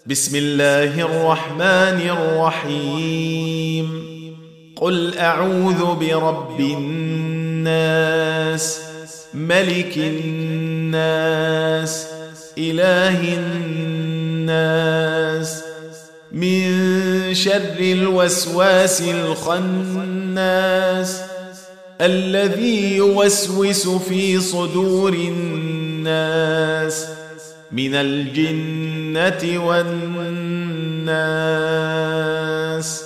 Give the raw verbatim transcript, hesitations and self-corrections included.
بسم الله الرحمن الرحيم قل أعوذ برب الناس ملك الناس إله الناس من شر الوسواس الخناس الذي يوسوس في صدور الناس من الجنة والناس.